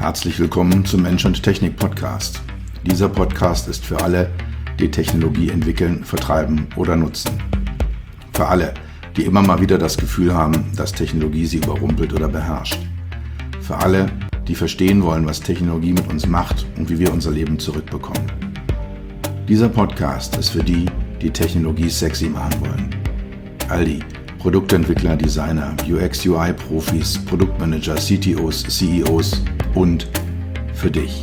Herzlich willkommen zum Mensch und Technik Podcast. Dieser Podcast ist für alle, die Technologie entwickeln, vertreiben oder nutzen. Für alle, die immer mal wieder das Gefühl haben, dass Technologie sie überrumpelt oder beherrscht. Für alle, die verstehen wollen, was Technologie mit uns macht und wie wir unser Leben zurückbekommen. Dieser Podcast ist für die, die Technologie sexy machen wollen. All die Produktentwickler, Designer, UX-UI-Profis, Produktmanager, CTOs, CEOs und für dich.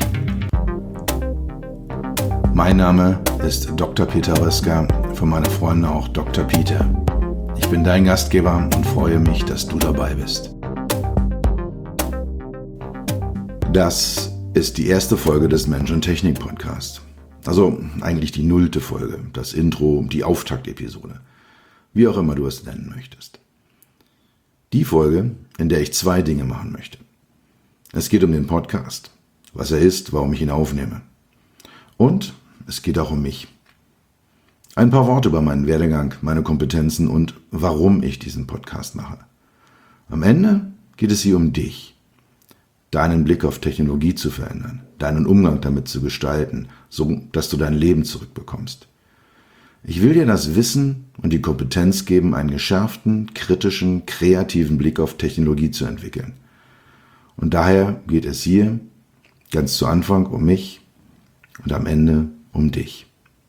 Mein Name ist Dr. Peter Röska, für meine Freunde auch Dr. Peter. Ich bin dein Gastgeber und freue mich, dass du dabei bist. Das ist die erste Folge des Mensch und Technik Podcast. Also eigentlich die 0. Folge, das Intro, die Auftaktepisode. Wie auch immer du es nennen möchtest. Die Folge, in der ich 2 Dinge machen möchte. Es geht um den Podcast, was er ist, warum ich ihn aufnehme. Und es geht auch um mich. Ein paar Worte über meinen Werdegang, meine Kompetenzen und warum ich diesen Podcast mache. Am Ende geht es hier um dich. Deinen Blick auf Technologie zu verändern, deinen Umgang damit zu gestalten, so dass du dein Leben zurückbekommst. Ich will dir das Wissen und die Kompetenz geben, einen geschärften, kritischen, kreativen Blick auf Technologie zu entwickeln. Und daher geht es hier ganz zu Anfang um mich und am Ende um dich.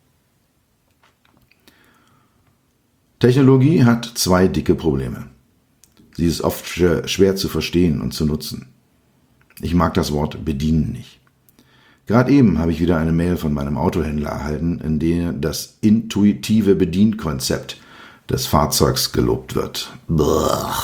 Technologie hat 2 dicke Probleme. Sie ist oft schwer zu verstehen und zu nutzen. Ich mag das Wort bedienen nicht. Gerade eben habe ich wieder eine Mail von meinem Autohändler erhalten, in der das intuitive Bedienkonzept des Fahrzeugs gelobt wird. Blech.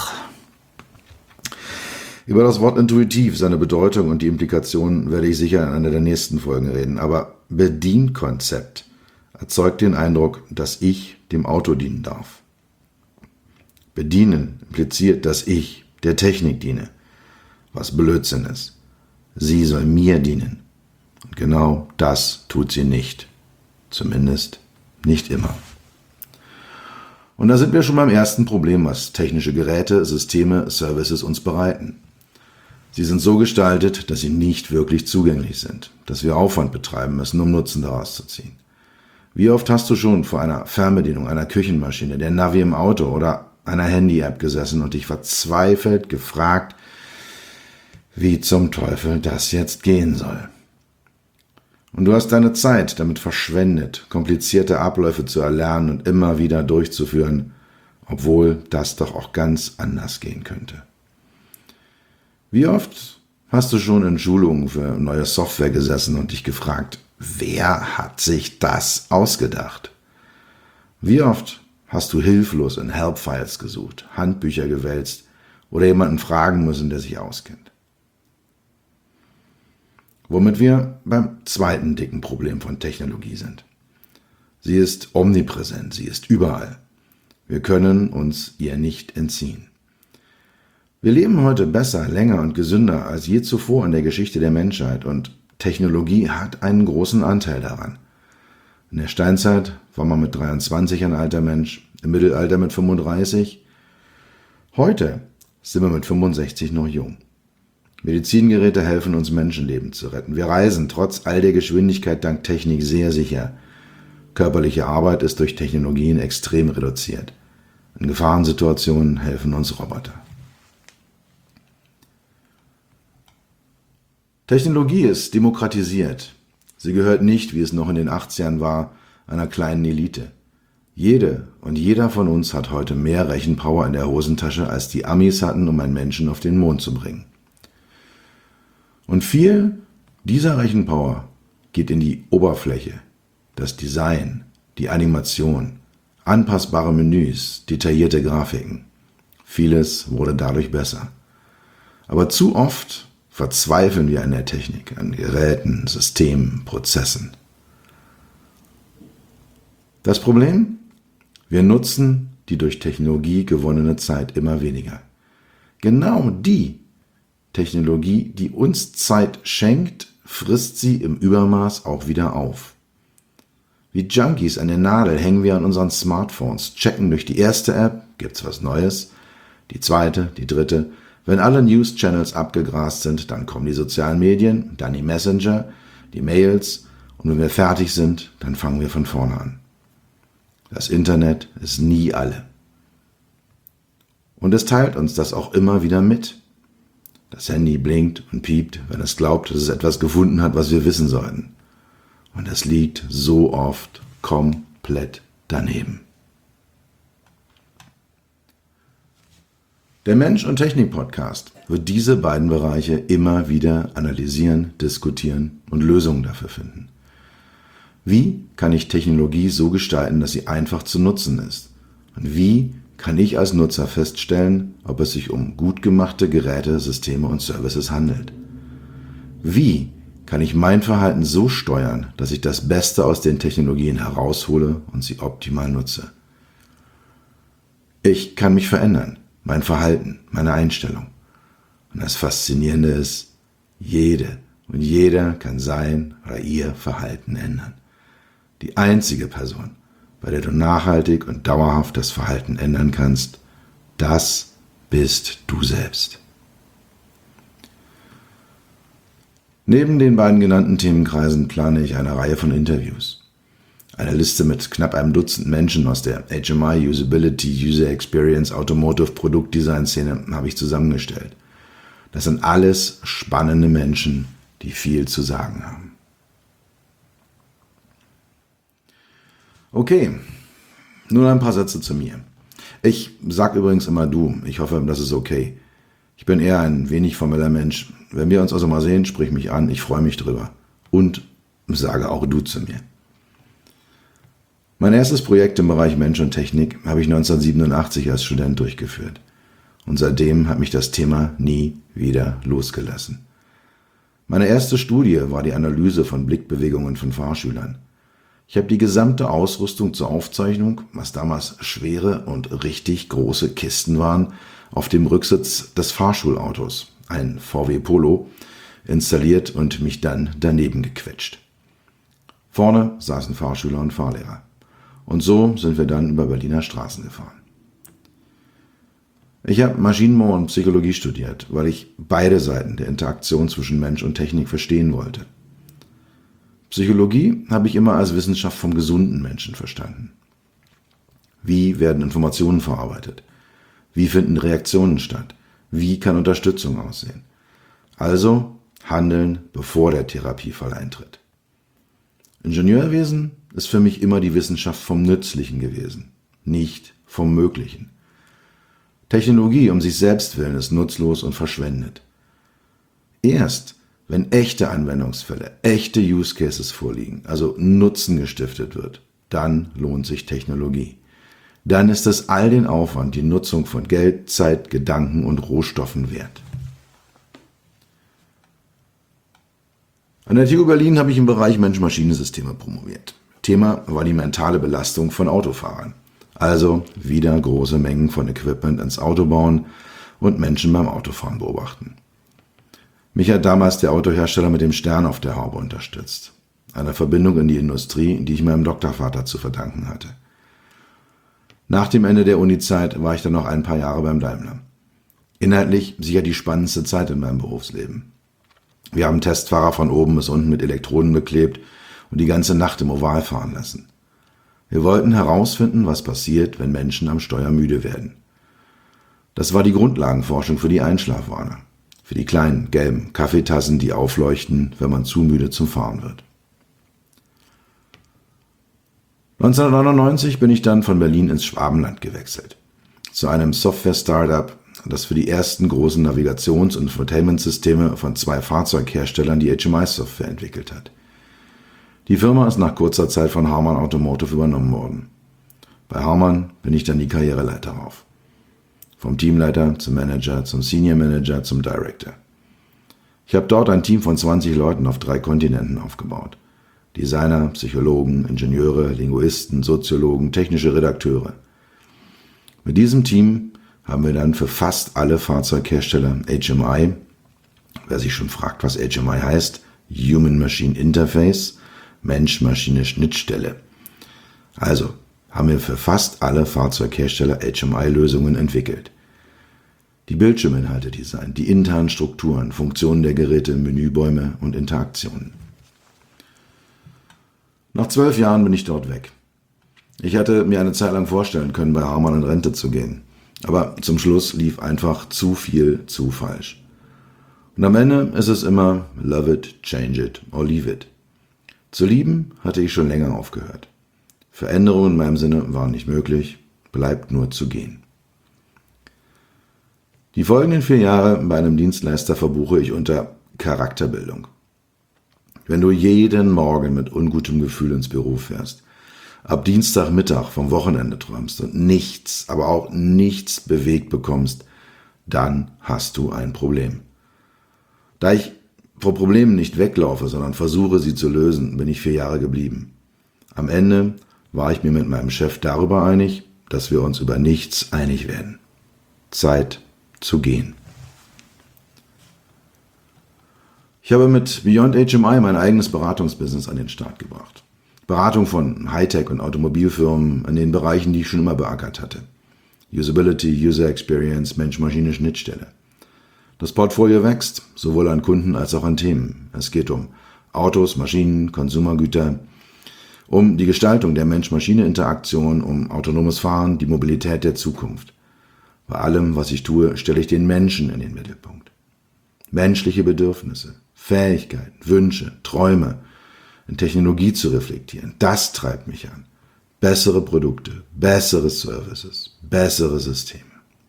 Über das Wort intuitiv, seine Bedeutung und die Implikationen werde ich sicher in einer der nächsten Folgen reden. Aber Bedienkonzept erzeugt den Eindruck, dass ich dem Auto dienen darf. Bedienen impliziert, dass ich der Technik diene, was Blödsinn ist. Sie soll mir dienen. Und genau das tut sie nicht. Zumindest nicht immer. Und da sind wir schon beim ersten Problem, was technische Geräte, Systeme, Services uns bereiten. Sie sind so gestaltet, dass sie nicht wirklich zugänglich sind, dass wir Aufwand betreiben müssen, um Nutzen daraus zu ziehen. Wie oft hast du schon vor einer Fernbedienung, einer Küchenmaschine, der Navi im Auto oder einer Handy-App gesessen und dich verzweifelt gefragt, wie zum Teufel das jetzt gehen soll? Und du hast deine Zeit damit verschwendet, komplizierte Abläufe zu erlernen und immer wieder durchzuführen, obwohl das doch auch ganz anders gehen könnte. Wie oft hast du schon in Schulungen für neue Software gesessen und dich gefragt, wer hat sich das ausgedacht? Wie oft hast du hilflos in Help-Files gesucht, Handbücher gewälzt oder jemanden fragen müssen, der sich auskennt? Womit wir beim zweiten dicken Problem von Technologie sind. Sie ist omnipräsent, sie ist überall. Wir können uns ihr nicht entziehen. Wir leben heute besser, länger und gesünder als je zuvor in der Geschichte der Menschheit und Technologie hat einen großen Anteil daran. In der Steinzeit war man mit 23 ein alter Mensch, im Mittelalter mit 35. Heute sind wir mit 65 noch jung. Medizingeräte helfen uns, Menschenleben zu retten. Wir reisen trotz all der Geschwindigkeit dank Technik sehr sicher. Körperliche Arbeit ist durch Technologien extrem reduziert. In Gefahrensituationen helfen uns Roboter. Technologie ist demokratisiert. Sie gehört nicht, wie es noch in den 80ern war, einer kleinen Elite. Jede und jeder von uns hat heute mehr Rechenpower in der Hosentasche, als die Amis hatten, um einen Menschen auf den Mond zu bringen. Und viel dieser Rechenpower geht in die Oberfläche, das Design, die Animation, anpassbare Menüs, detaillierte Grafiken. Vieles wurde dadurch besser. Aber zu oft verzweifeln wir an der Technik, an Geräten, Systemen, Prozessen. Das Problem? Wir nutzen die durch Technologie gewonnene Zeit immer weniger. Genau die Technologie, die uns Zeit schenkt, frisst sie im Übermaß auch wieder auf. Wie Junkies an der Nadel hängen wir an unseren Smartphones, checken durch die erste App, gibt's was Neues, die zweite, die dritte, Wenn alle News-Channels abgegrast sind, dann kommen die sozialen Medien, dann die Messenger, die Mails und wenn wir fertig sind, dann fangen wir von vorne an. Das Internet ist nie alle. Und es teilt uns das auch immer wieder mit. Das Handy blinkt und piept, wenn es glaubt, dass es etwas gefunden hat, was wir wissen sollten. Und es liegt so oft komplett daneben. Der Mensch- und Technik-Podcast wird diese beiden Bereiche immer wieder analysieren, diskutieren und Lösungen dafür finden. Wie kann ich Technologie so gestalten, dass sie einfach zu nutzen ist? Und wie kann ich als Nutzer feststellen, ob es sich um gut gemachte Geräte, Systeme und Services handelt? Wie kann ich mein Verhalten so steuern, dass ich das Beste aus den Technologien heraushole und sie optimal nutze? Ich kann mich verändern, mein Verhalten, meine Einstellung. Und das Faszinierende ist, jede und jeder kann sein oder ihr Verhalten ändern. Die einzige Person, bei der du nachhaltig und dauerhaft das Verhalten ändern kannst, das bist du selbst. Neben den beiden genannten Themenkreisen plane ich eine Reihe von Interviews. Eine Liste mit knapp einem Dutzend Menschen aus der HMI, Usability, User Experience, Automotive, Produktdesign-Szene habe ich zusammengestellt. Das sind alles spannende Menschen, die viel zu sagen haben. Okay, nun ein paar Sätze zu mir. Ich sag übrigens immer du, ich hoffe, das ist okay. Ich bin eher ein wenig formeller Mensch. Wenn wir uns also mal sehen, sprich mich an, ich freue mich drüber. Und sage auch du zu mir. Mein erstes Projekt im Bereich Mensch und Technik habe ich 1987 als Student durchgeführt. Und seitdem hat mich das Thema nie wieder losgelassen. Meine erste Studie war die Analyse von Blickbewegungen von Fahrschülern. Ich habe die gesamte Ausrüstung zur Aufzeichnung, was damals schwere und richtig große Kisten waren, auf dem Rücksitz des Fahrschulautos, ein VW Polo, installiert und mich dann daneben gequetscht. Vorne saßen Fahrschüler und Fahrlehrer. Und so sind wir dann über Berliner Straßen gefahren. Ich habe Maschinenbau und Psychologie studiert, weil ich beide Seiten der Interaktion zwischen Mensch und Technik verstehen wollte. Psychologie habe ich immer als Wissenschaft vom gesunden Menschen verstanden. Wie werden Informationen verarbeitet? Wie finden Reaktionen statt? Wie kann Unterstützung aussehen? Also handeln, bevor der Therapiefall eintritt. Ingenieurwesen ist für mich immer die Wissenschaft vom Nützlichen gewesen, nicht vom Möglichen. Technologie um sich selbst willen ist nutzlos und verschwendet. Erst wenn echte Anwendungsfälle, echte Use Cases vorliegen, also Nutzen gestiftet wird, dann lohnt sich Technologie. Dann ist es all den Aufwand, die Nutzung von Geld, Zeit, Gedanken und Rohstoffen wert. An der TU Berlin habe ich im Bereich Mensch-Maschinen-Systeme promoviert. Thema war die mentale Belastung von Autofahrern. Also wieder große Mengen von Equipment ins Auto bauen und Menschen beim Autofahren beobachten. Mich hat damals der Autohersteller mit dem Stern auf der Haube unterstützt. Eine Verbindung in die Industrie, die ich meinem Doktorvater zu verdanken hatte. Nach dem Ende der Uni-Zeit war ich dann noch ein paar Jahre beim Daimler. Inhaltlich sicher die spannendste Zeit in meinem Berufsleben. Wir haben Testfahrer von oben bis unten mit Elektroden beklebt und die ganze Nacht im Oval fahren lassen. Wir wollten herausfinden, was passiert, wenn Menschen am Steuer müde werden. Das war die Grundlagenforschung für die Einschlafwarner. Für die kleinen, gelben Kaffeetassen, die aufleuchten, wenn man zu müde zum Fahren wird. 1999 bin ich dann von Berlin ins Schwabenland gewechselt. Zu einem Software-Startup, das für die ersten großen Navigations- und Infotainment-Systeme von 2 Fahrzeugherstellern die HMI-Software entwickelt hat. Die Firma ist nach kurzer Zeit von Harman Automotive übernommen worden. Bei Harman bin ich dann die Karriereleiter rauf. Vom Teamleiter zum Manager, zum Senior Manager, zum Director. Ich habe dort ein Team von 20 Leuten auf 3 Kontinenten aufgebaut. Designer, Psychologen, Ingenieure, Linguisten, Soziologen, technische Redakteure. Mit diesem Team haben wir dann für fast alle Fahrzeughersteller HMI, wer sich schon fragt, was HMI heißt, Human Machine Interface, Mensch-Maschine-Schnittstelle. Also haben wir für fast alle Fahrzeughersteller HMI-Lösungen entwickelt. Die Bildschirminhalte designt, die internen Strukturen, Funktionen der Geräte, Menübäume und Interaktionen. Nach 12 Jahren bin ich dort weg. Ich hatte mir eine Zeit lang vorstellen können, bei Harman in Rente zu gehen. Aber zum Schluss lief einfach zu viel zu falsch. Und am Ende ist es immer love it, change it or leave it. Zu lieben hatte ich schon länger aufgehört. Veränderungen in meinem Sinne waren nicht möglich, bleibt nur zu gehen. Die folgenden 4 Jahre bei einem Dienstleister verbuche ich unter Charakterbildung. Wenn du jeden Morgen mit ungutem Gefühl ins Büro fährst, ab Dienstagmittag vom Wochenende träumst und nichts, aber auch nichts bewegt bekommst, dann hast du ein Problem. Da ich vor Problemen nicht weglaufe, sondern versuche, sie zu lösen, bin ich 4 Jahre geblieben. Am Ende war ich mir mit meinem Chef darüber einig, dass wir uns über nichts einig werden. Zeit zu gehen. Ich habe mit Beyond HMI mein eigenes Beratungsbusiness an den Start gebracht. Beratung von Hightech- und Automobilfirmen in den Bereichen, die ich schon immer beackert hatte. Usability, User Experience, Mensch-Maschine-Schnittstelle. Das Portfolio wächst, sowohl an Kunden als auch an Themen. Es geht um Autos, Maschinen, Konsumergüter, um die Gestaltung der Mensch-Maschine-Interaktion, um autonomes Fahren, die Mobilität der Zukunft. Bei allem, was ich tue, stelle ich den Menschen in den Mittelpunkt. Menschliche Bedürfnisse, Fähigkeiten, Wünsche, Träume in Technologie zu reflektieren, das treibt mich an. Bessere Produkte, bessere Services, bessere Systeme.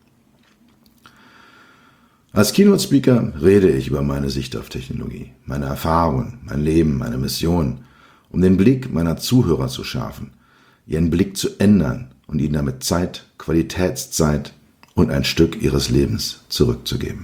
Als Keynote-Speaker rede ich über meine Sicht auf Technologie, meine Erfahrungen, mein Leben, meine Mission, um den Blick meiner Zuhörer zu schärfen, ihren Blick zu ändern und ihnen damit Zeit, Qualitätszeit und ein Stück ihres Lebens zurückzugeben.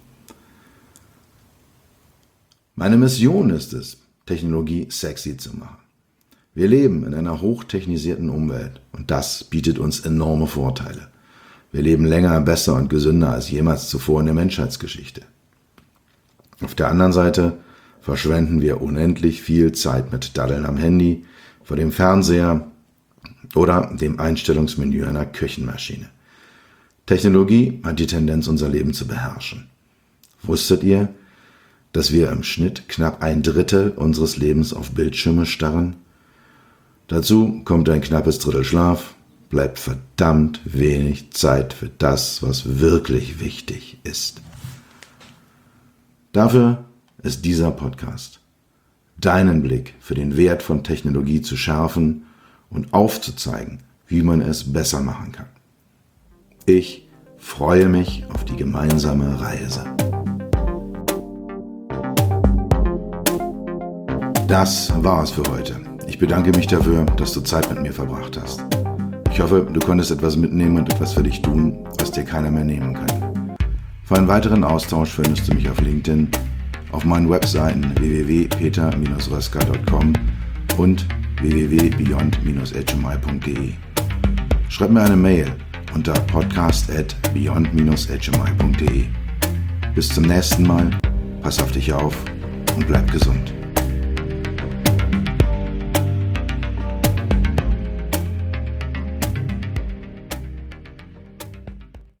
Meine Mission ist es, Technologie sexy zu machen. Wir leben in einer hochtechnisierten Umwelt und das bietet uns enorme Vorteile. Wir leben länger, besser und gesünder als jemals zuvor in der Menschheitsgeschichte. Auf der anderen Seite verschwenden wir unendlich viel Zeit mit Daddeln am Handy, vor dem Fernseher oder dem Einstellungsmenü einer Küchenmaschine. Technologie hat die Tendenz, unser Leben zu beherrschen. Wusstet ihr, dass wir im Schnitt knapp 1/3 unseres Lebens auf Bildschirme starren? Dazu kommt ein knappes Drittel Schlaf, bleibt verdammt wenig Zeit für das, was wirklich wichtig ist. Dafür ist dieser Podcast, deinen Blick für den Wert von Technologie zu schärfen und aufzuzeigen, wie man es besser machen kann. Ich freue mich auf die gemeinsame Reise. Das war es für heute. Ich bedanke mich dafür, dass du Zeit mit mir verbracht hast. Ich hoffe, du konntest etwas mitnehmen und etwas für dich tun, was dir keiner mehr nehmen kann. Für einen weiteren Austausch findest du mich auf LinkedIn, auf meinen Webseiten www.peter-röska.com und www.beyond-hmi.de. Schreib mir eine Mail unter podcast@beyond-hmi.de. Bis zum nächsten Mal, pass auf dich auf und bleib gesund.